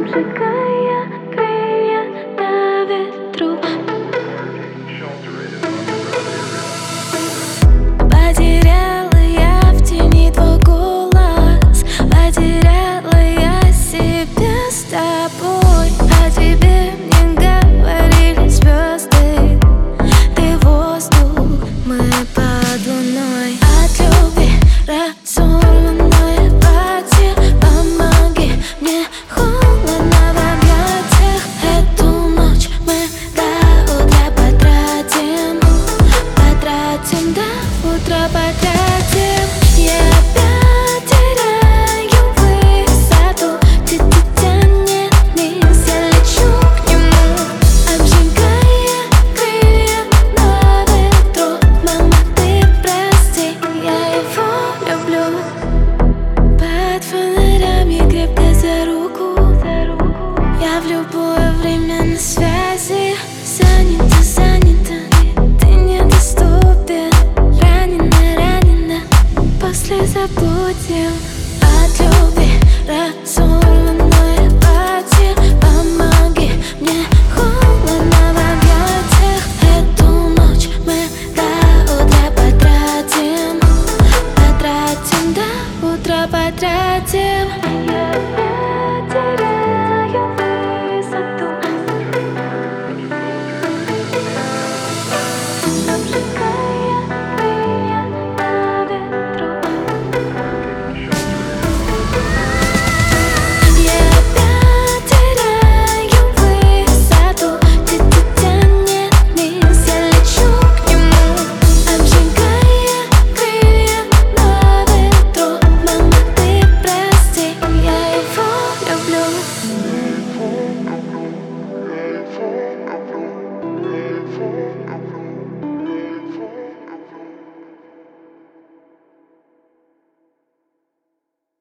обжигая крылья на ветру. Потеряла я в тени твой голос, потеряла я себя с тобой. О тебе мне говорили звезды, ты воздух, мы под луной. От любви разорванное платье, помоги мне, холодно в объятиях. Эту ночь мы до утра потратим, до утра потратим.